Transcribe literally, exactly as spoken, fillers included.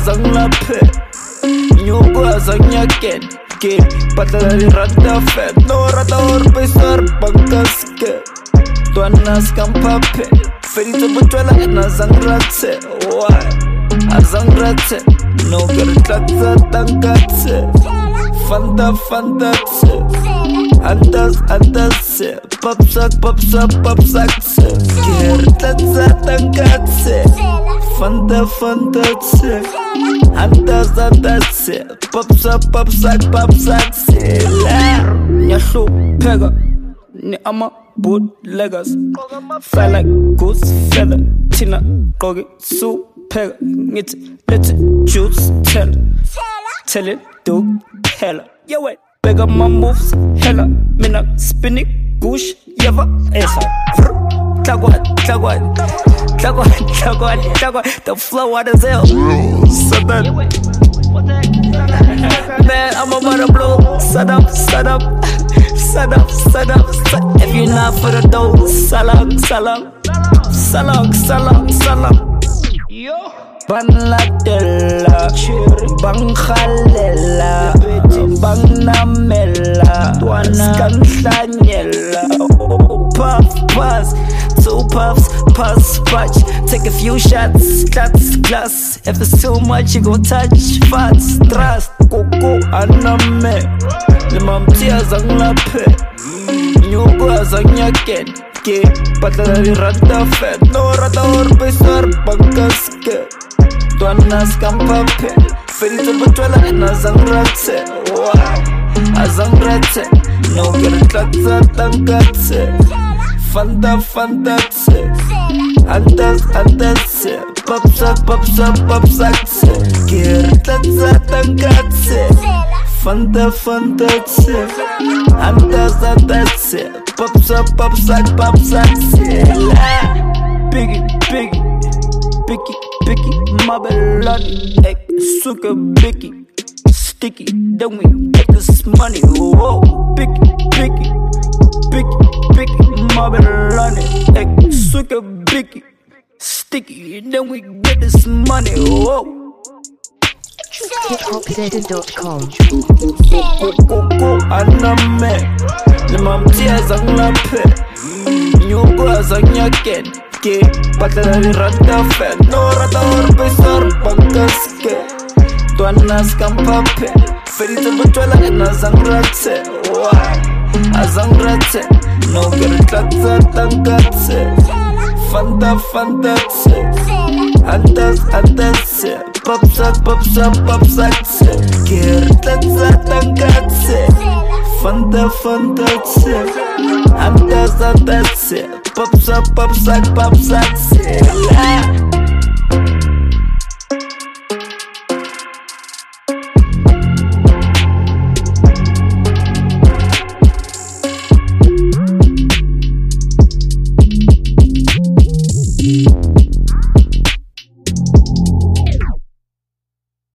zangilaphe nyukwaza nyaken ke patala di rata fet no rata or pesar bankaske tuanas kampape ferito butwala na zangratse why azangratse no gertatsa tankatse fanta fantatse andas andas popsak popsak popsak gertatsa tankatse fanta fantatse andas andas popsak popsak popsak la nyahlu pega ni ama bootleggers fly like goose feather tina gogi su pega ngit let's juice tell tell it do hella yo wait bega my moves hella mina spinning gush yava esa tagwa tagwa tagwa tagwa tagwa the flow out of hell so that man I'm about to blow set up set up set up set up if you're not for the dough salam salam salam salam salam yo ban latella bang khalela bang namela skanhlanyela puff pass two puffs pass patch take a few shots that's glass if it's too much you gon' touch fast trust koko aname limamtia zangilaphe nyukwaza nyaken ke patala di rata fet no rata or pesar bankaske tuanas kampape ferito butwala na zangratse why azangratse no gertatsa tankatse fanta fantatse andas andas popsak popsak popsak gertatsa tankatse fanta fantatse andas andas popsak popsak popsak la biggie biggie biggie biggie mabelani ek suka biggie sticky then we get this money whoa biggie biggie biggie biggie mabelani ek suka biggie sticky then we get this money whoa hip hop zeta dot com koko aname limamtia zangilaphe nyukwaza nyaken ke patala di rata fet no rata or pesar bankaske tuanas kampape ferito butwala na zangratse why azangratse no gertatsa tankatse fanta fantatse andas andas popsak popsak popsak gertatsa tankatse fanta fantatse andas andas popsak popsak popsak la